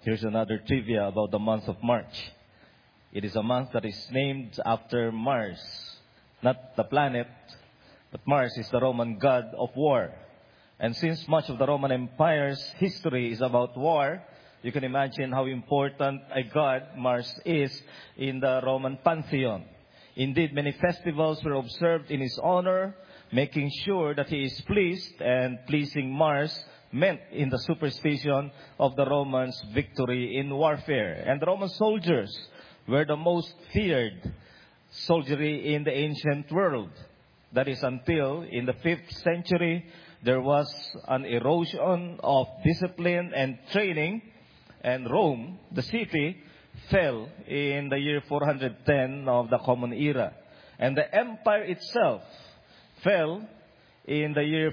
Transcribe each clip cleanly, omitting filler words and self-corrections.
Here's another trivia about the month of March. It is a month that is named after Mars. Not the planet, but Mars is the Roman god of war. And since much of the Roman Empire's history is about war, you can imagine how important a god Mars is in the Roman pantheon. Indeed, many festivals were observed in his honor, making sure that he is pleased, and pleasing Mars meant in the superstition of the Romans victory in warfare. And the Roman soldiers were the most feared soldiery in the ancient world. That is until in the 5th century, there was an erosion of discipline and training, and Rome, the city, fell in the year 410 of the Common Era. And the empire itself fell in the year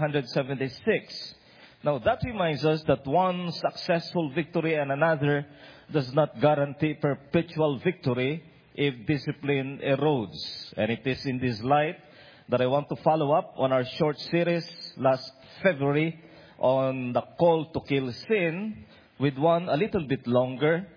476. Now, that reminds us that one successful victory and another does not guarantee perpetual victory if discipline erodes. And it is in this light that I want to follow up on our short series last February on the call to kill sin with one a little bit longer.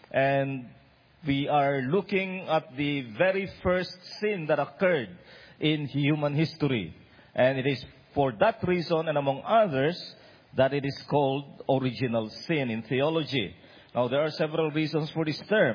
And we are looking at the very first sin that occurred in human history. And it is for that reason, and among others, that it is called original sin in theology. Now, there are several reasons for this term.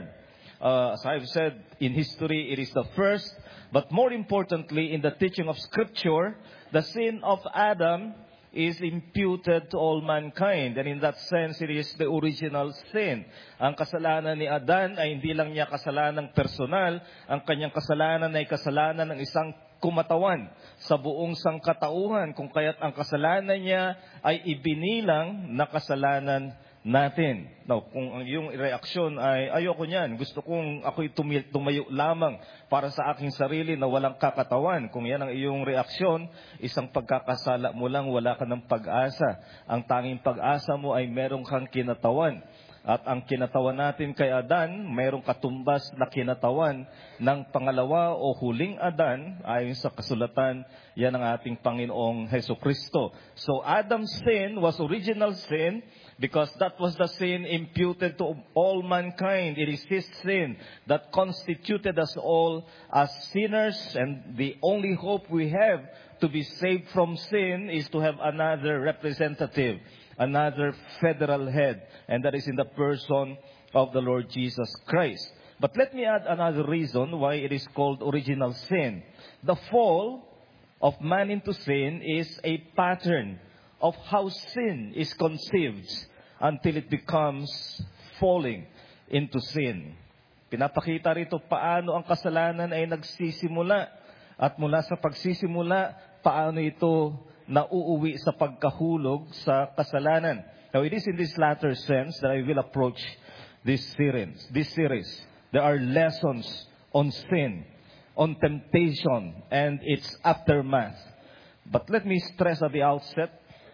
As I've said, in history, it is the first. But more importantly, in the teaching of Scripture, the sin of Adam is imputed to all mankind. And in that sense, it is the original sin. Ang kasalanan ni Adan ay hindi lang niya kasalanang personal. Ang kanyang kasalanan ay kasalanan ng isang kumatawan sa buong sangkatauhan, kung kaya't ang kasalanan niya ay ibinilang na kasalanan natin. Now, kung ang iyong reaksyon ay ayoko niyan, gusto kong ako'y tumayo lamang para sa aking sarili na walang kakatawan. Kung yan ang iyong reaksyon, isang pagkakasala mo lang, wala ka ng pag-asa. Ang tanging pag-asa mo ay merong kang kinatawan. At ang kinatawan natin kay Adan, mayroong katumbas na kinatawan ng pangalawa o huling Adan, ayon sa kasulatan, yan ang ating Panginoong Hesukristo. So Adam's sin was original sin because that was the sin imputed to all mankind. It is his sin that constituted us all as sinners, and the only hope we have to be saved from sin is to have another representative, another federal head, and that is in the person of the Lord Jesus Christ. But let me add another reason why it is called original sin. The fall of man into sin is a pattern of how sin is conceived until it becomes falling into sin. Pinapakita rito paano ang kasalanan ay nagsisimula, at mula sa pagsisimula, paano ito nauuwi sa pagkahulog sa kasalanan. Now, it is in this latter sense that I will approach this series. There are lessons on sin, on temptation, and its aftermath. But let me stress at the outset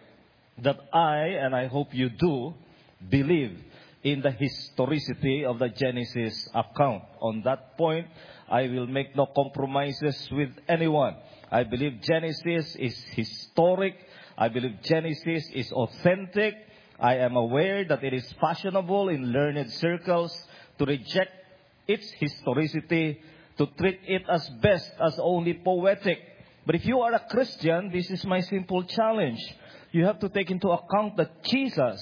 that and I hope you do, believe in the historicity of the Genesis account. On that point, I will make no compromises with anyone. I believe Genesis is historic. I believe Genesis is authentic. I am aware that it is fashionable in learned circles to reject its historicity, to treat it as best as only poetic. But if you are a Christian, this is my simple challenge. You have to take into account that Jesus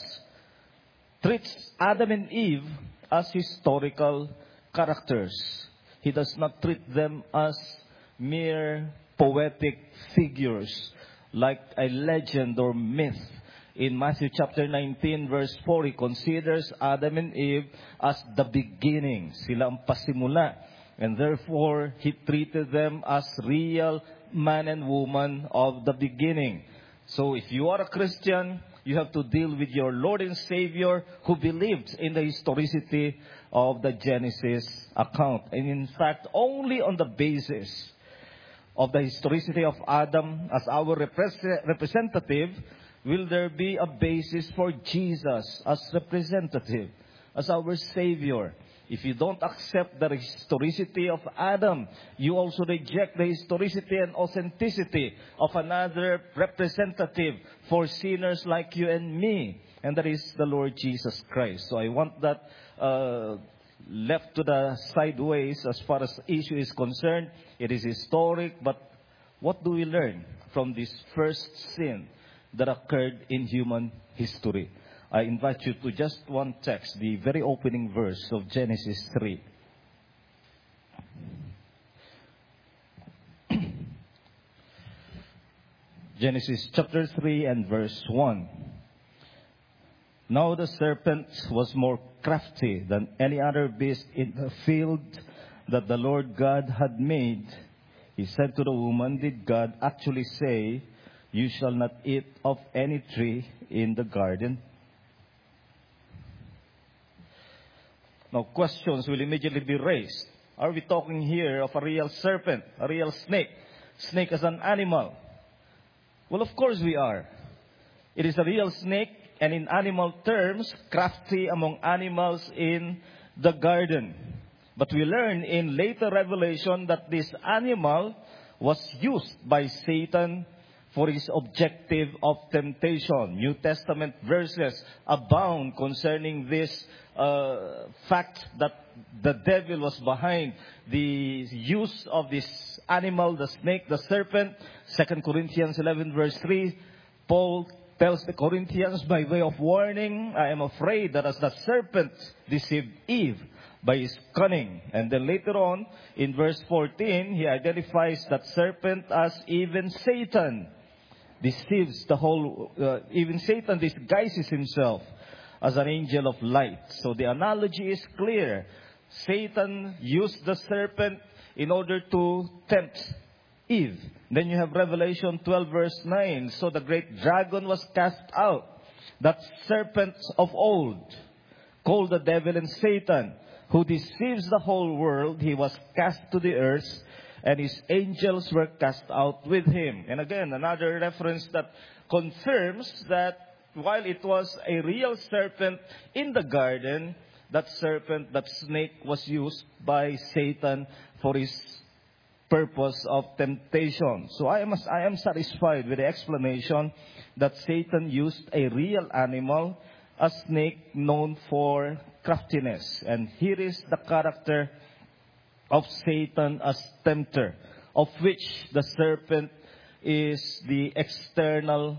treats Adam and Eve as historical characters. He does not treat them as mere poetic figures like a legend or myth. In Matthew chapter 19 verse 4, he considers Adam and Eve as the beginning. Sila ang pasimula. And therefore, he treated them as real man and woman of the beginning. So if you are a Christian, you have to deal with your Lord and Savior who believed in the historicity of the Genesis account. And in fact, only on the basis of the historicity of Adam as our representative will there be a basis for Jesus as representative, as our Savior. If you don't accept the historicity of Adam, you also reject the historicity and authenticity of another representative for sinners like you and me. and that is the Lord Jesus Christ. So I want that left to the sideways as far as the issue is concerned. It is historic, but what do we learn from this first sin that occurred in human history? I invite you to just one text, the very opening verse of Genesis 3. Genesis chapter 3 and verse 1. Now the serpent was more crafty than any other beast in the field that the Lord God had made. He said to the woman, did God actually say, you shall not eat of any tree in the garden? Now questions will immediately be raised. Are we talking here of a real serpent, a real snake? Snake as an animal? Well, of course we are. It is a real snake, and in animal terms, crafty among animals in the garden. But we learn in later revelation that this animal was used by Satan for his objective of temptation. New Testament verses abound concerning this fact that the devil was behind the use of this animal, the snake, the serpent. 2 Corinthians 11 verse 3, Paul tells the Corinthians by way of warning, I am afraid that as the serpent deceived Eve by his cunning. And then later on, in verse 14, he identifies that serpent as even Satan deceives the whole, even Satan disguises himself as an angel of light. So the analogy is clear. Satan used the serpent in order to tempt Eve. Then you have Revelation 12 verse 9. So the great dragon was cast out, that serpent of old, called the devil and Satan, who deceives the whole world. He was cast to the earth, and his angels were cast out with him. And again, another reference that confirms that while it was a real serpent in the garden, that serpent, that snake, was used by Satan for his purpose of temptation. So I am satisfied with the explanation that Satan used a real animal, a snake known for craftiness. And here is the character of Satan as tempter, of which the serpent is the external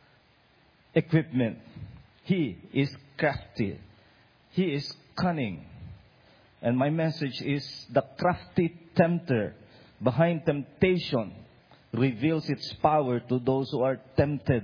equipment. He is crafty. He is cunning. And my message is the crafty tempter behind temptation reveals its power to those who are tempted.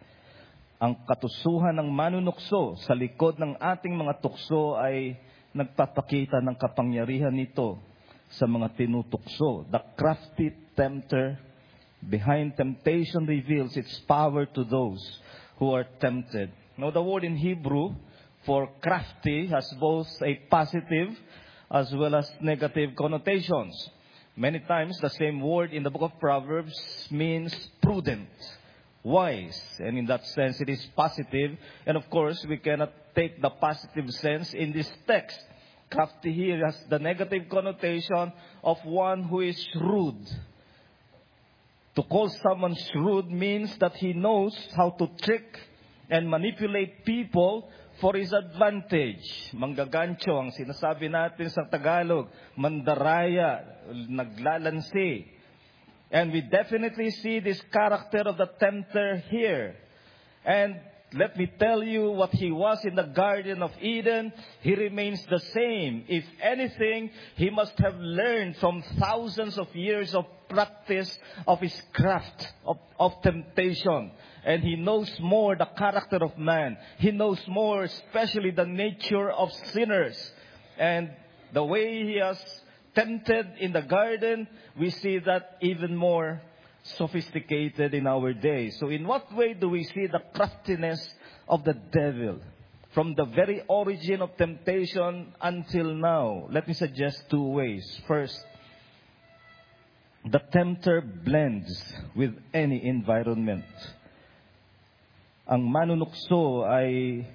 Ang katusuhan ng manunukso sa likod ng ating mga tukso ay nagpapakita ng kapangyarihan nito sa mga tinutukso. The crafty tempter behind temptation reveals its power to those who are tempted. Now, the word in Hebrew for crafty has both a positive as well as negative connotations. Many times, the same word in the book of Proverbs means prudent, wise. And in that sense, it is positive. And of course, we cannot take the positive sense in this text. Crafty here has the negative connotation of one who is shrewd. To call someone shrewd means that he knows how to trick and manipulate people for his advantage. Manggagancho ang sinasabi natin sa Tagalog. Mandaraya, naglalansi. And we definitely see this character of the tempter here. And let me tell you what he was in the Garden of Eden. He remains the same. If anything, he must have learned from thousands of years of practice of his craft of temptation. And he knows more the character of man. He knows more, especially the nature of sinners. And the way he has tempted in the garden, we see that even more sophisticated in our day. So in what way do we see the craftiness of the devil? From the very origin of temptation until now, let me suggest two ways. First, the tempter blends with any environment. Ang manunukso ay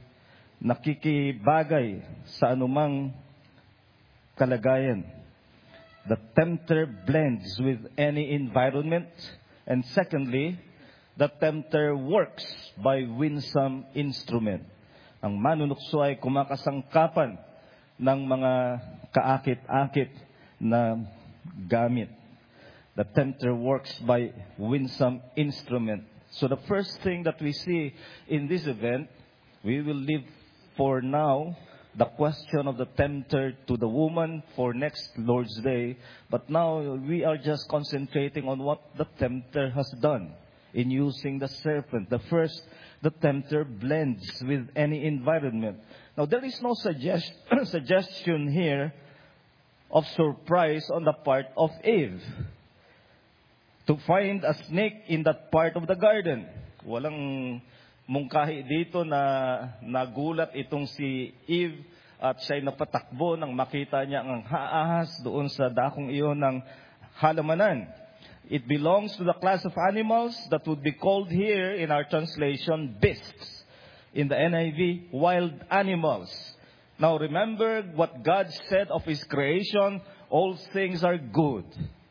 nakikibagay sa anumang kalagayan. The tempter blends with any environment. And secondly, the tempter works by winsome instrument. Ang manunukso ay kumakasangkapan ng mga kaakit-akit na gamit. The tempter works by winsome instrument. So the first thing that we see in this event, we will leave for now the question of the tempter to the woman for next Lord's Day. But now we are just concentrating on what the tempter has done in using the serpent. The first, the tempter blends with any environment. Now there is no suggestion here of surprise on the part of Eve to find a snake in that part of the garden. Walang mungkahi dito na nagulat itong si Eve at siya'y napatakbo nang makita niya ang ahas doon sa dakong iyon ng halamanan. It belongs to the class of animals that would be called here in our translation beasts. In the NIV, wild animals. Now remember what God said of His creation, all things are good.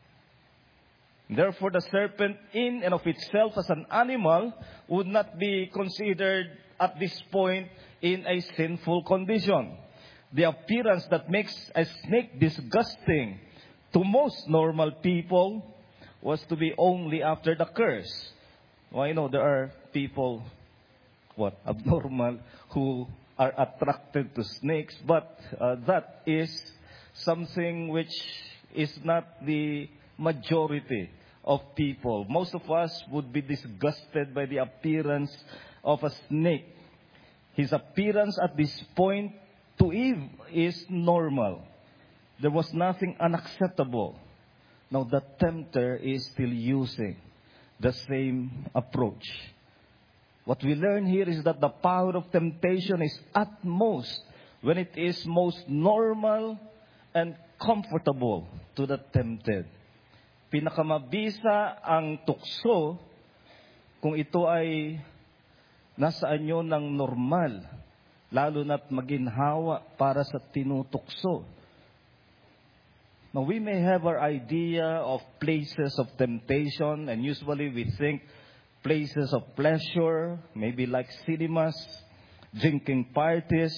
Therefore, the serpent in and of itself as an animal would not be considered at this point in a sinful condition. The appearance that makes a snake disgusting to most normal people was to be only after the curse. Well, I know there are people, abnormal, who are attracted to snakes, but that is something which is not the majority of people. Most of us would be disgusted by the appearance of a snake. His appearance at this point to Eve is normal. There was nothing unacceptable. Now the tempter is still using the same approach. What we learn here is that the power of temptation is at most when it is most normal and comfortable to the tempted. Pinakamabisa ang tukso kung ito ay nasa anyo ng normal, lalo na't maginhawa para sa tinutukso. Now, we may have our idea of places of temptation, and usually we think places of pleasure, maybe like cinemas, drinking parties,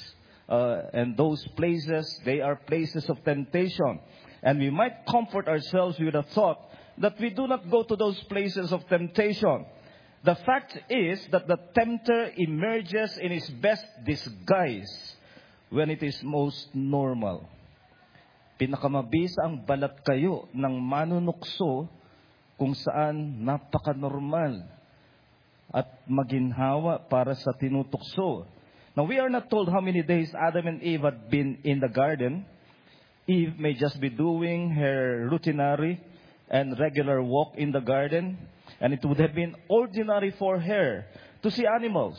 and those places, they are places of temptation. And we might comfort ourselves with the thought that we do not go to those places of temptation. The fact is that the tempter emerges in his best disguise when it is most normal. Pinakamabisa ang balat kayo ng manunukso kung saan napaka-normal at maginhawa para sa tinutukso. Now, we are not told how many days Adam and Eve had been in the garden. Eve may just be doing her routinary and regular walk in the garden, and it would have been ordinary for her to see animals.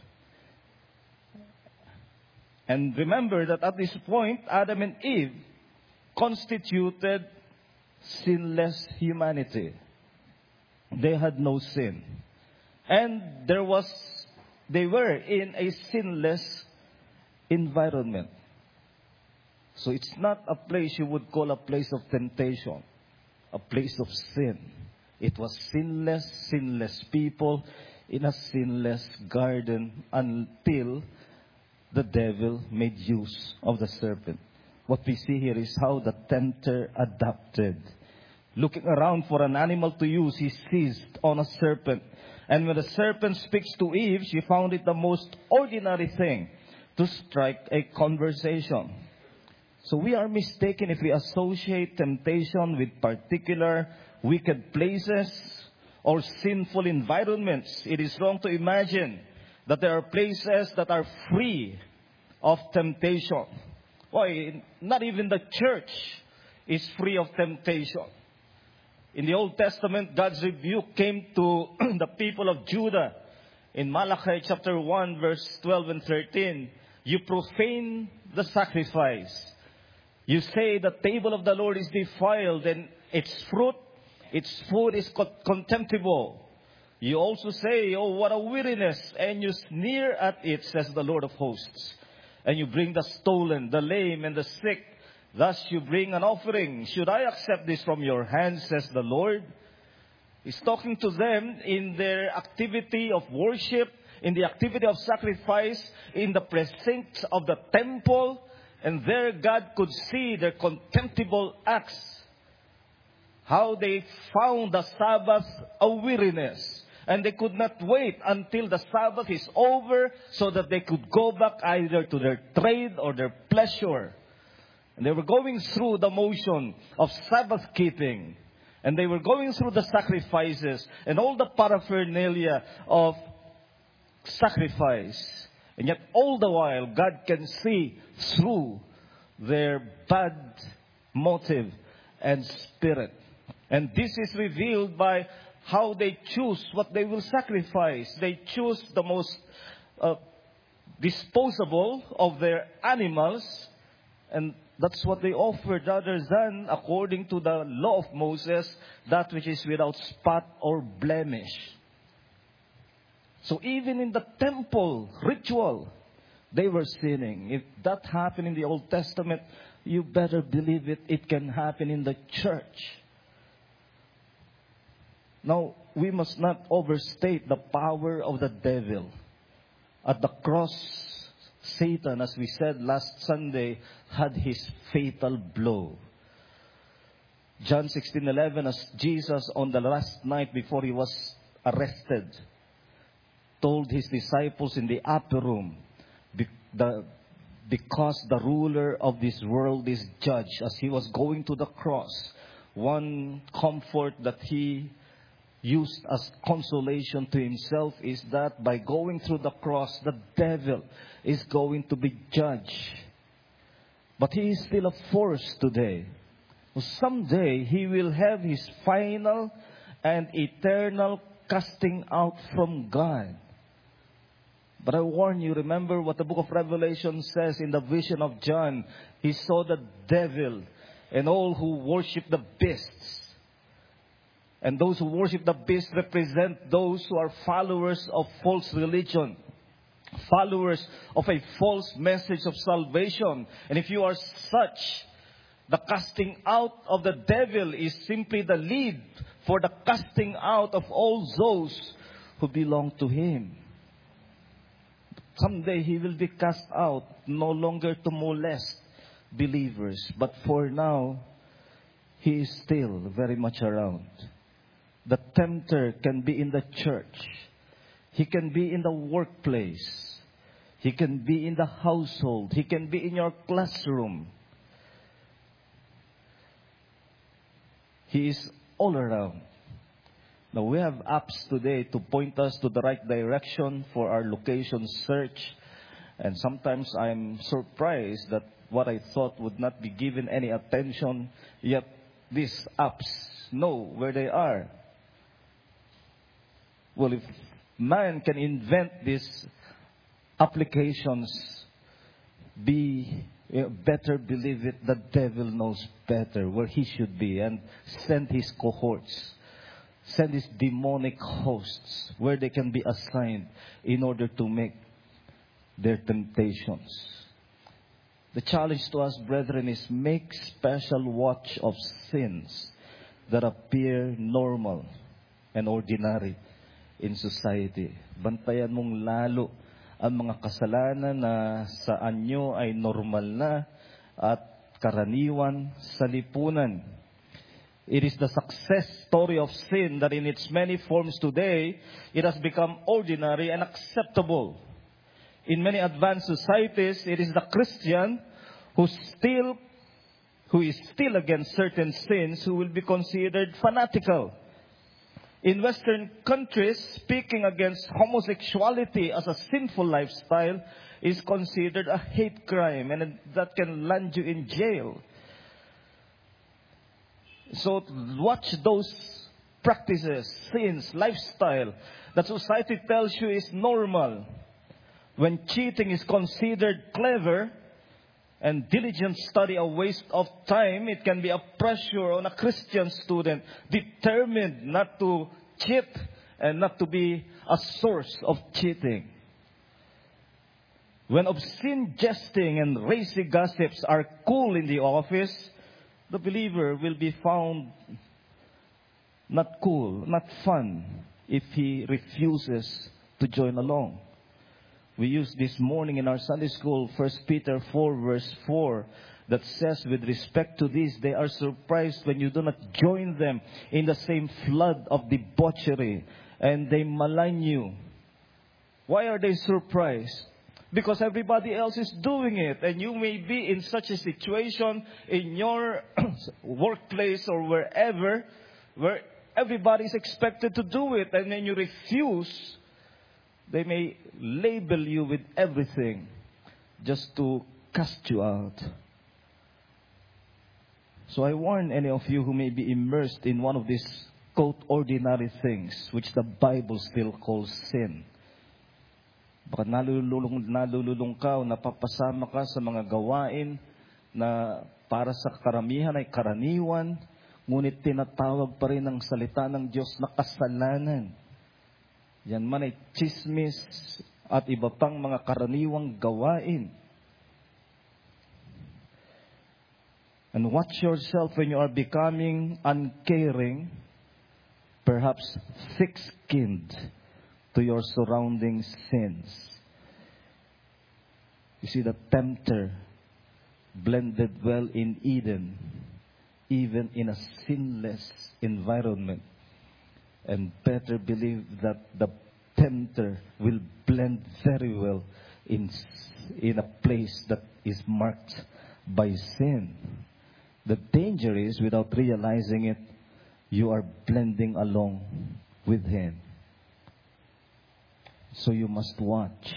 And remember that at this point, Adam and Eve constituted sinless humanity. They had no sin. And they were in a sinless environment. So it's not a place you would call a place of temptation, a place of sin. It was sinless people in a sinless garden until the devil made use of the serpent. What we see here is how the tempter adapted. Looking around for an animal to use, he seized on a serpent. And when the serpent speaks to Eve, she found it the most ordinary thing to strike a conversation. So we are mistaken if we associate temptation with particular wicked places or sinful environments. It is wrong to imagine that there are places that are free of temptation. Why? Not even the church is free of temptation. In the Old Testament, God's rebuke came to the people of Judah. In Malachi chapter 1, verse 12 and 13, you profane the sacrifice. You say the table of the Lord is defiled and its food is contemptible. You also say, oh, what a weariness, and you sneer at it, says the Lord of hosts. And you bring the stolen, the lame, and the sick. Thus you bring an offering. Should I accept this from your hands, says the Lord? He's talking to them in their activity of worship, in the activity of sacrifice in the precincts of the temple, and there God could see their contemptible acts. How they found the Sabbath a weariness. And they could not wait until the Sabbath is over so that they could go back either to their trade or their pleasure. And they were going through the motion of Sabbath keeping. And they were going through the sacrifices and all the paraphernalia of sacrifice. And yet all the while, God can see through their bad motive and spirit. And this is revealed by how they choose what they will sacrifice. They choose the most disposable of their animals, and that's what they offered, rather than, according to the law of Moses, that which is without spot or blemish. So even in the temple ritual, they were sinning. If that happened in the Old Testament, you better believe it can happen in the church. Now, we must not overstate the power of the devil. At the cross, Satan, as we said last Sunday, had his fatal blow. John 16:11, as Jesus on the last night before he was arrested, told his disciples in the upper room, because the ruler of this world is judged, as he was going to the cross, one comfort that he used as consolation to himself is that by going through the cross, the devil is going to be judged. But he is still a force today. Someday he will have his final and eternal casting out from God. But I warn you, remember what the book of Revelation says in the vision of John. He saw the devil and all who worship the beasts. And those who worship the beast represent those who are followers of false religion, followers of a false message of salvation. And if you are such, the casting out of the devil is simply the lead for the casting out of all those who belong to him. Someday he will be cast out, no longer to molest believers. But for now, he is still very much around. The tempter can be in the church. He can be in the workplace. He can be in the household. He can be in your classroom. He is all around. Now, we have apps today to point us to the right direction for our location search. And sometimes I'm surprised that what I thought would not be given any attention, yet these apps know where they are. Well, if man can invent these applications, better believe it, the devil knows better where he should be and send his cohorts, send his demonic hosts where they can be assigned in order to make their temptations. The challenge to us, brethren, is make special watch of sins that appear normal and ordinary in society. Bantayan mong lalo ang mga kasalanan na sa anyo ay normal na at karaniwan sa lipunan. It is the success story of sin that in its many forms today, it has become ordinary and acceptable. In many advanced societies, it is the Christian who is still against certain sins who will be considered fanatical. In Western countries, speaking against homosexuality as a sinful lifestyle is considered a hate crime, and that can land you in jail. So watch those practices, sins, lifestyle that society tells you is normal. When cheating is considered clever and diligent study a waste of time, it can be a pressure on a Christian student determined not to cheat and not to be a source of cheating. When obscene jesting and racy gossips are cool in the office, the believer will be found not cool, not fun, if he refuses to join along. We used this morning in our Sunday school, 1 Peter 4 verse 4, that says, with respect to this, they are surprised when you do not join them in the same flood of debauchery, and they malign you. Why are they surprised? Because everybody else is doing it, and you may be in such a situation in your workplace or wherever, where everybody is expected to do it, and when you refuse, they may label you with everything just to cast you out. So I warn any of you who may be immersed in one of these, quote, ordinary things, which the Bible still calls sin. Baka nalululong ka o napapasama ka sa mga gawain na para sa karamihan ay karaniwan, ngunit tinatawag pa rin ng salita ng Diyos na kasalanan. Yan man ay chismis at iba pang mga karaniwang gawain. And watch yourself when you are becoming uncaring, perhaps thick-skinned to your surrounding sins. You see, the tempter blended well in Eden, even in a sinless environment. And better believe that the tempter will blend very well in a place that is marked by sin. The danger is, without realizing it, you are blending along with him. So you must watch.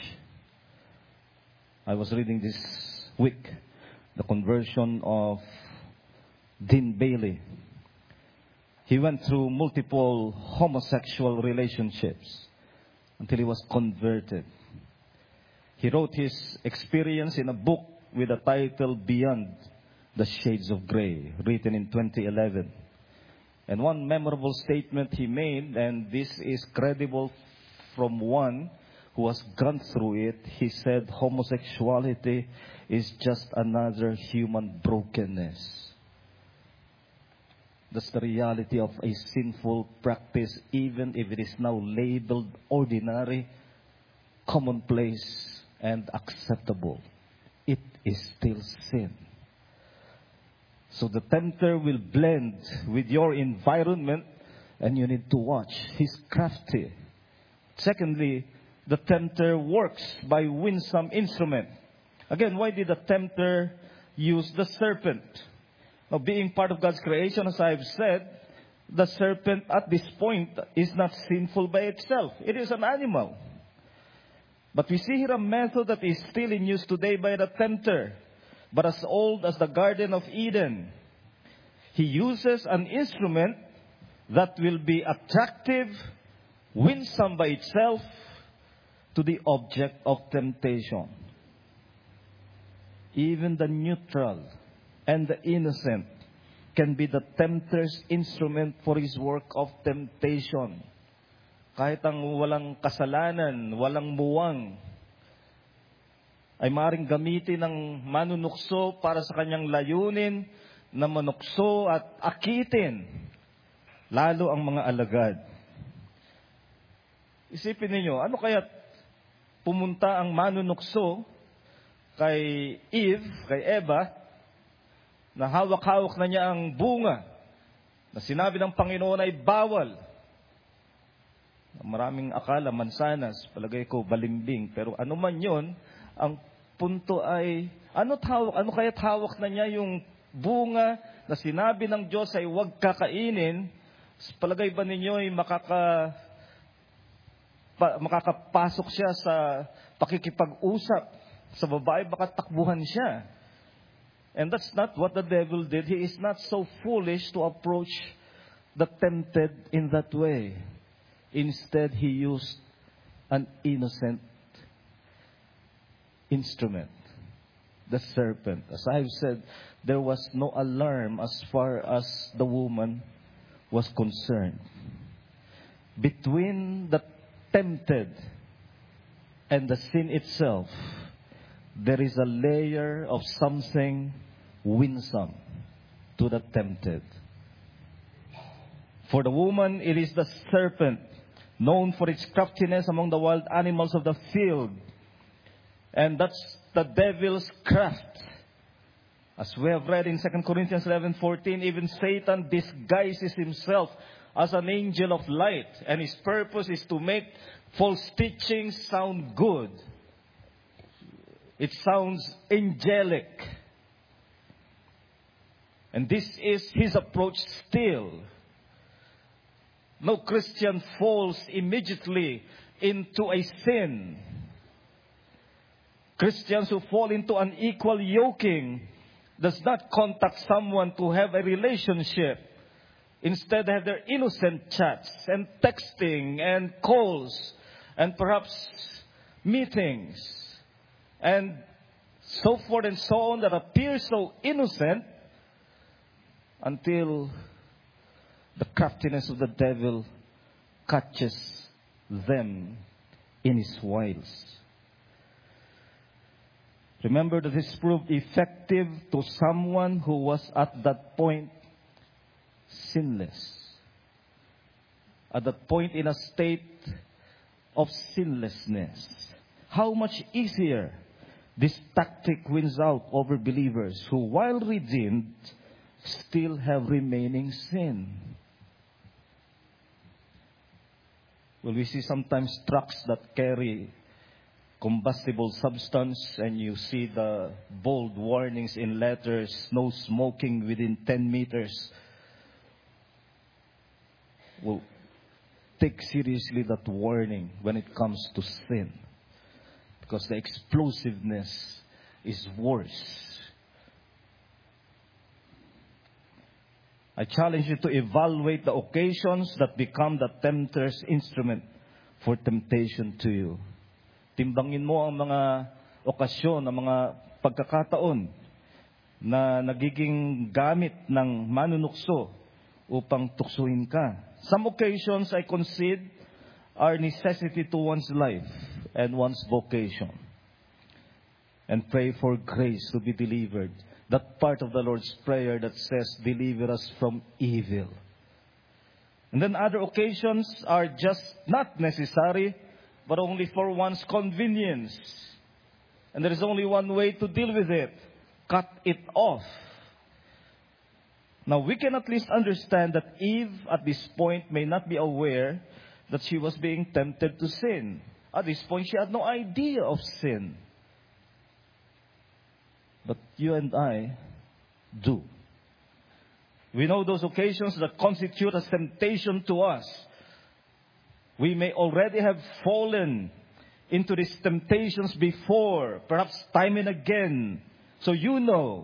I was reading this week the conversion of Dean Bailey. He went through multiple homosexual relationships until he was converted. He wrote his experience in a book with the title Beyond the Shades of Grey, written in 2011. And one memorable statement he made, and this is credible from one who has gone through it, he said, homosexuality is just another human brokenness. That's the reality of a sinful practice, even if it is now labeled ordinary, commonplace, and acceptable. It is still sin. So the tempter will blend with your environment, and you need to watch. He's crafty. Secondly, the tempter works by winsome instrument. Again, why did the tempter use the serpent? Now, being part of God's creation, as I've said, the serpent at this point is not sinful by itself. It is an animal. But we see here a method that is still in use today by the tempter, but as old as the Garden of Eden. He uses an instrument that will be attractive, winsome by itself, to the object of temptation. Even the neutral and the innocent can be the tempter's instrument for his work of temptation. Kahit ang walang kasalanan, walang muwang, ay maaaring gamitin ng manunukso para sa kanyang layunin na manukso at akitin, lalo ang mga alagad. Isipin ninyo, ano kaya pumunta ang manunukso kay Eve, kay Eva, na hawak-hawak na niya ang bunga na sinabi ng Panginoon ay bawal. Maraming akala, mansanas, palagay ko, balimbing. Pero ano man yun, ang punto ay, ano kaya hawak na niya yung bunga na sinabi ng Diyos ay huwag kakainin? Palagay ba ninyo ay makakapasok siya sa pakikipag-usap sa babae, baka takbuhan siya. And that's not what the devil did. He is not so foolish to approach the tempted in that way. Instead, he used an innocent instrument, the serpent. As I've said, there was no alarm as far as the woman was concerned. Between the tempted and the sin itself, there is a layer of something winsome to the tempted. For the woman, it is the serpent, known for its craftiness among the wild animals of the field. And that's the devil's craft. As we have read in 2 Corinthians 11:14, even Satan disguises himself as an angel of light, and his purpose is to make false teachings sound good. It sounds angelic. And this is his approach still. No Christian falls immediately into a sin. Christians who fall into unequal yoking does not contact someone to have a relationship. Instead, have their innocent chats and texting and calls and perhaps meetings and so forth and so on that appear so innocent until the craftiness of the devil catches them in his wiles. Remember that this proved effective to someone who was at that point sinless. At that point in a state of sinlessness. How much easier this tactic wins out over believers who, while redeemed, still have remaining sin. Well, we see sometimes trucks that carry combustible substance, and you see the bold warnings in letters, no smoking within 10 meters. Well, take seriously that warning when it comes to sin, because the explosiveness is worse. I challenge you to evaluate the occasions that become the tempter's instrument for temptation to you. Timbangin mo ang mga okasyon, ang mga pagkakataon na nagiging gamit ng manunukso upang tuksuhin ka. Some occasions, I concede, are necessity to one's life and one's vocation. And pray for grace to be delivered. That part of the Lord's Prayer that says, deliver us from evil. And then other occasions are just not necessary, but only for one's convenience. And there is only one way to deal with it. Cut it off. Now, we can at least understand that Eve, at this point, may not be aware that she was being tempted to sin. At this point, she had no idea of sin. But you and I do. We know those occasions that constitute a temptation to us. We may already have fallen into these temptations before, perhaps time and again. So you know.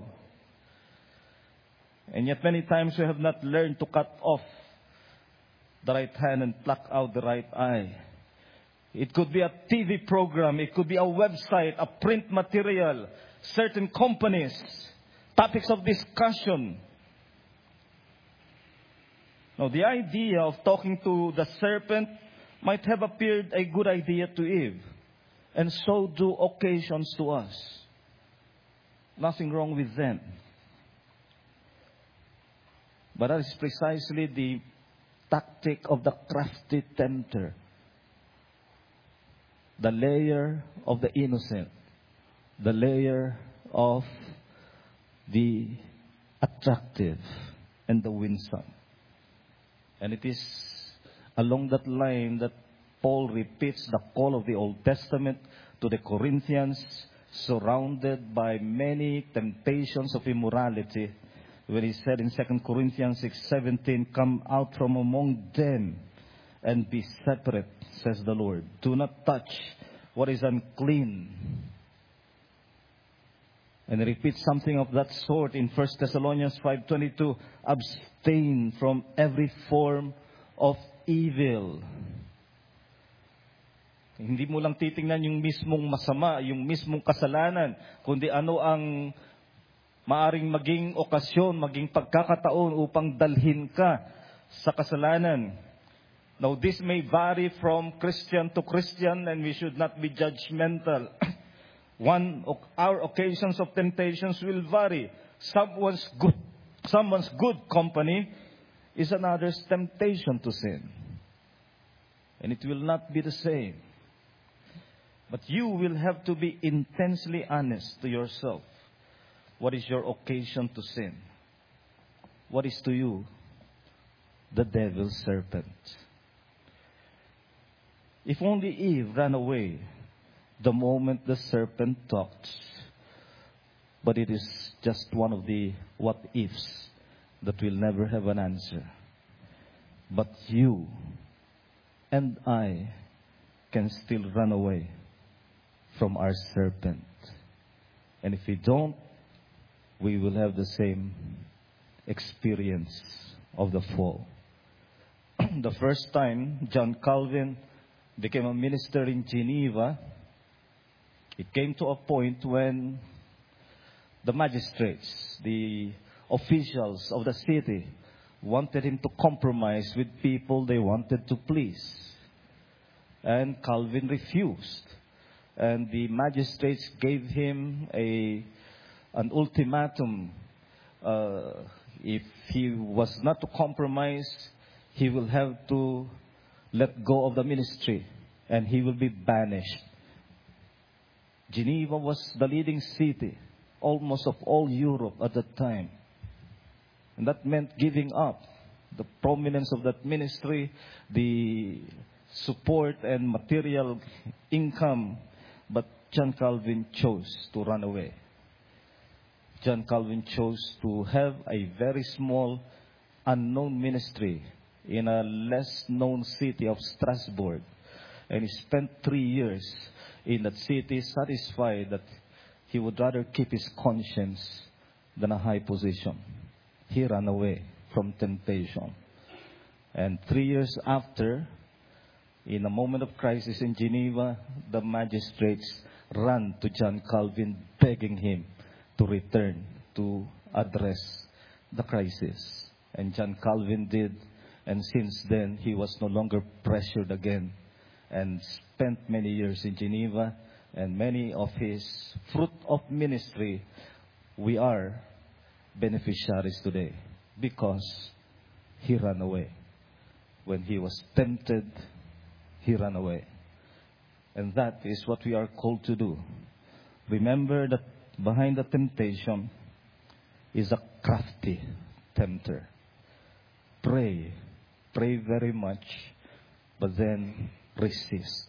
And yet many times we have not learned to cut off the right hand and pluck out the right eye. It could be a TV program. It could be a website, a print material, certain companies, topics of discussion. Now, the idea of talking to the serpent might have appeared a good idea to Eve. And so do occasions to us. Nothing wrong with them. But that is precisely the tactic of the crafty tempter. The layer of the innocent. The layer of the attractive and the winsome. And it is along that line that Paul repeats the call of the Old Testament to the Corinthians, surrounded by many temptations of immorality, when he said in 2 Corinthians 6:17, come out from among them and be separate, says the Lord. Do not touch what is unclean. And he repeats something of that sort in 1 Thessalonians 5:22, abstain from every form of evil. Hindi mo lang titingnan yung mismong masama, yung mismong kasalanan, kundi ano ang maaring maging okasyon, maging pagkakataon upang dalhin ka sa kasalanan. Now, this may vary from Christian to Christian, and we should not be judgmental. Our occasions of temptations will vary. Someone's good company is another's temptation to sin. And it will not be the same. But you will have to be intensely honest to yourself. What is your occasion to sin? What is to you the devil's serpent? If only Eve ran away the moment the serpent talked. But it is just one of the what ifs that will never have an answer. But you and I can still run away from our serpent. And if we don't, we will have the same experience of the fall. The first time John Calvin became a minister in Geneva, it came to a point when the magistrates, the officials of the city, wanted him to compromise with people they wanted to please. And Calvin refused. And the magistrates gave him an ultimatum. If he was not to compromise, he will have to let go of the ministry and he will be banished. Geneva was the leading city almost of all Europe at that time. And that meant giving up the prominence of that ministry, the support and material income. But John Calvin chose to run away. John Calvin chose to have a very small, unknown ministry in a less known city of Strasbourg. And he spent 3 years in that city, satisfied that he would rather keep his conscience than a high position. He ran away from temptation. And 3 years after, in a moment of crisis in Geneva, the magistrates ran to John Calvin, begging him to return to address the crisis. And John Calvin did. And since then, he was no longer pressured again and spent many years in Geneva. And many of his fruit of ministry, we are beneficiaries today because he ran away. When he was tempted, he ran away. And that is what we are called to do. Remember that behind the temptation is a crafty tempter. Pray very much, but then resist.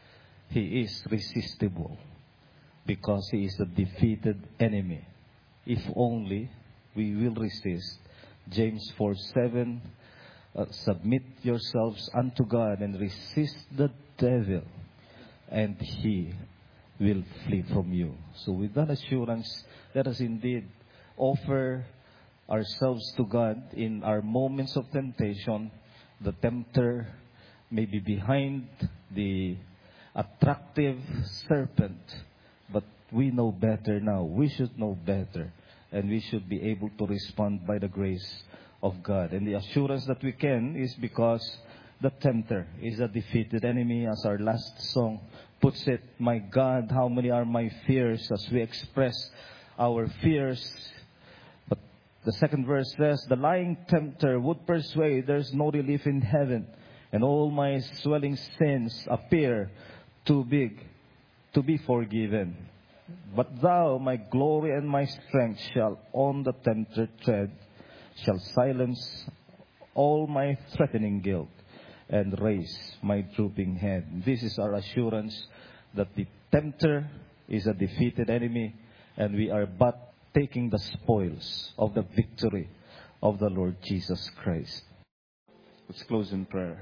He is resistible because he is a defeated enemy. If only we will resist. James 4:7, submit yourselves unto God and resist the devil, and he will flee from you. So with that assurance, let us indeed offer ourselves to God in our moments of temptation. The tempter may be behind the attractive serpent, but we know better now. We should know better, and we should be able to respond by the grace of God. And the assurance that we can is because the tempter is a defeated enemy, as our last song puts it. My God, how many are my fears, as we express our fears. But the second verse says, the lying tempter would persuade there's no relief in heaven, and all my swelling sins appear too big to be forgiven. But thou, my glory and my strength, shall on the tempter tread, shall silence all my threatening guilt, and raise my drooping head. This is our assurance that the tempter is a defeated enemy, and we are but taking the spoils of the victory of the Lord Jesus Christ. Let's close in prayer.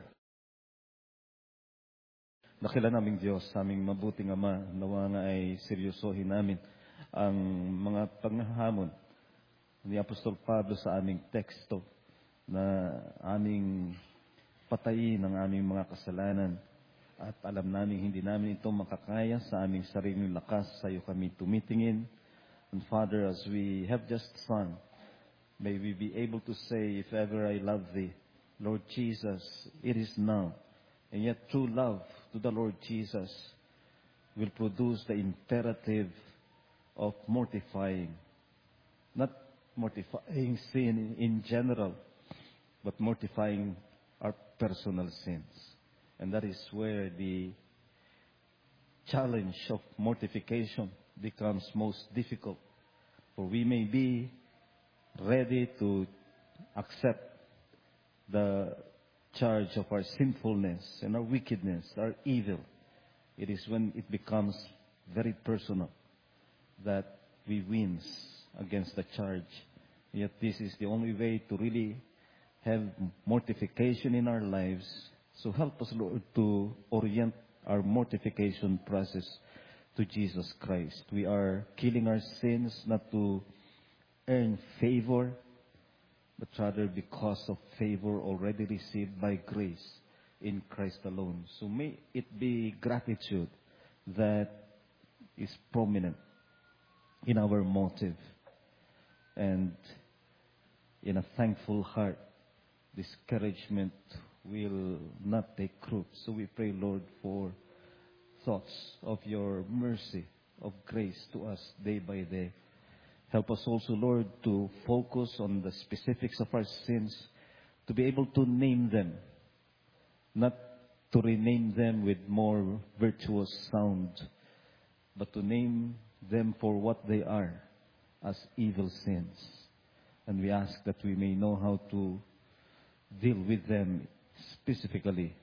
Dakila naming Diyos, aming mabuting Ama, nawa nga ay seryosohin namin ang mga panghahamon ni Apostol Pablo sa aming teksto na aming patayin ang aming mga kasalanan. At alam namin hindi namin ito makakaya sa aming sariling lakas. Sa iyo kami tumitingin. And Father, as we have just sung, may we be able to say, if ever I love thee, Lord Jesus, it is now. And yet true love to the Lord Jesus will produce the imperative of mortifying. Not mortifying sin in general, but mortifying our personal sins. And that is where the challenge of mortification becomes most difficult. For we may be ready to accept the charge of our sinfulness and our wickedness, our evil. It is when it becomes very personal that we wins against the charge. Yet this is the only way to really have mortification in our lives. So help us, Lord, to orient our mortification process to Jesus Christ. We are killing our sins not to earn favor, but rather because of favor already received by grace in Christ alone. So may it be gratitude that is prominent in our motive, and in a thankful heart, discouragement will not take root. So we pray, Lord, for thoughts of your mercy, of grace to us day by day. Help us also, Lord, to focus on the specifics of our sins, to be able to name them, not to rename them with more virtuous sound, but to name them for what they are, as evil sins. And we ask that we may know how to deal with them specifically.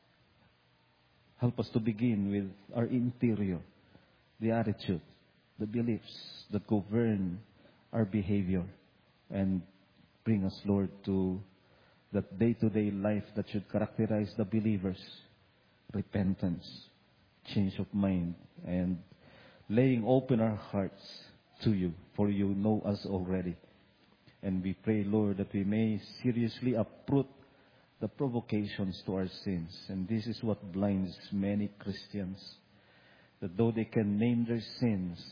Help us to begin with our interior, the attitude, the beliefs that govern our behavior, and bring us, Lord, to that day-to-day life that should characterize the believers: repentance, change of mind, and laying open our hearts to you, for you know us already. And we pray, Lord, that we may seriously uproot the provocations to our sins. And this is what blinds many Christians, that though they can name their sins,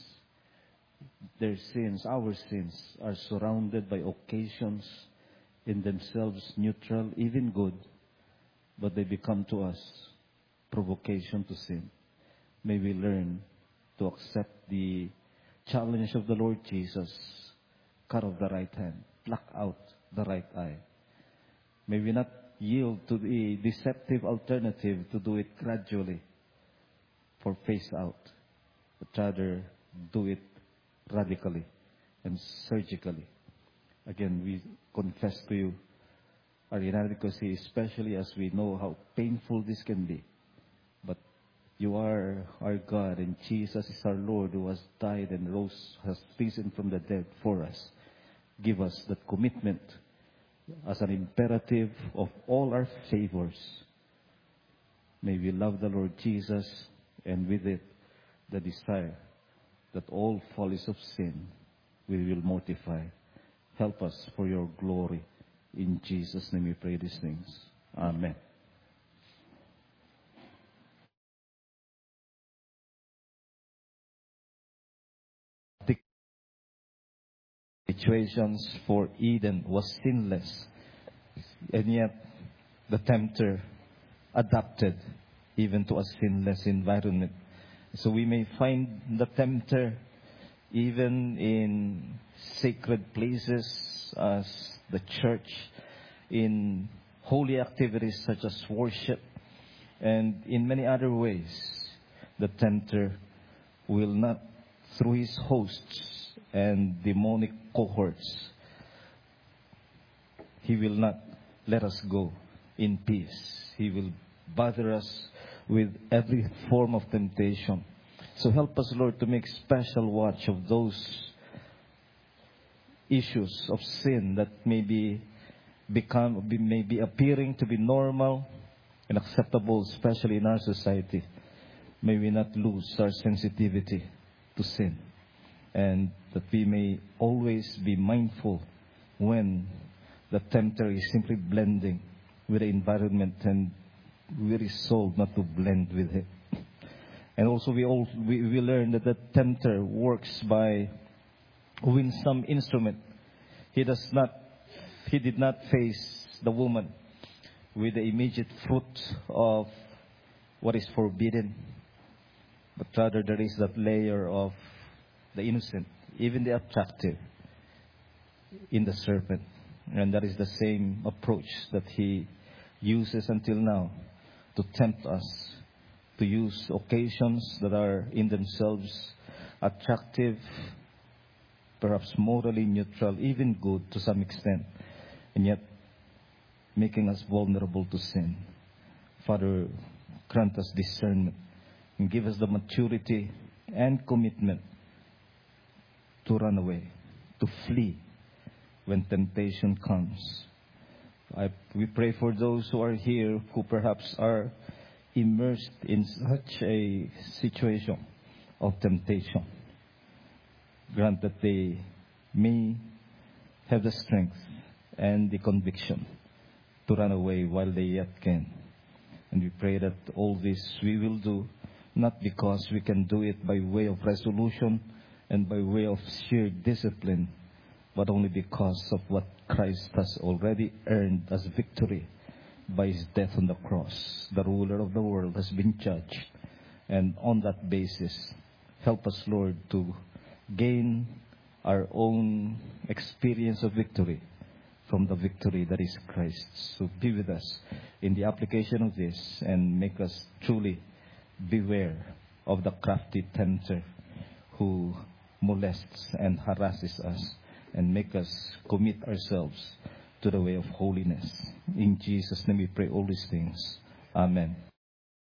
our sins, are surrounded by occasions in themselves neutral, even good, but they become to us provocation to sin. May we learn to accept the challenge of the Lord Jesus: cut off the right hand, pluck out the right eye. May we not yield to the deceptive alternative to do it gradually for face out, but rather do it radically and surgically. Again, we confess to you our inadequacy, especially as we know how painful this can be. But you are our God, and Jesus is our Lord, who has died and has risen from the dead for us. Give us that commitment as an imperative of all our favors. May we love the Lord Jesus, and with it, the desire that all follies of sin we will mortify. Help us for your glory. In Jesus' name we pray these things. Amen. Situations for Eden was sinless, and yet the tempter adapted even to a sinless environment. So we may find the tempter even in sacred places as the church, in holy activities such as worship, and in many other ways. The tempter will not, through his hosts and demonic cohorts, he will not let us go in peace. He will bother us with every form of temptation. So help us, Lord, to make special watch of those issues of sin that may be appearing to be normal and acceptable, especially in our society. May we not lose our sensitivity to sin, and that we may always be mindful when the tempter is simply blending with the environment, and we resolve not to blend with it. And also we learn that the tempter works by winsome instrument. He did not face the woman with the immediate fruit of what is forbidden, but rather there is that layer of the innocent, even the attractive, in the serpent. And that is the same approach that he uses until now to tempt us to use occasions that are in themselves attractive, perhaps morally neutral, even good to some extent, and yet making us vulnerable to sin. Father, grant us discernment and give us the maturity and commitment to run away, to flee when temptation comes. We pray for those who are here who perhaps are immersed in such a situation of temptation. Grant that they may have the strength and the conviction to run away while they yet can. And we pray that all this we will do not because we can do it by way of resolution and by way of sheer discipline, but only because of what Christ has already earned as victory by his death on the cross. The ruler of the world has been judged. And on that basis, help us, Lord, to gain our own experience of victory from the victory that is Christ's. So be with us in the application of this and make us truly beware of the crafty tempter who molests and harasses us, and make us commit ourselves to the way of holiness. In Jesus' name we pray all these things. Amen.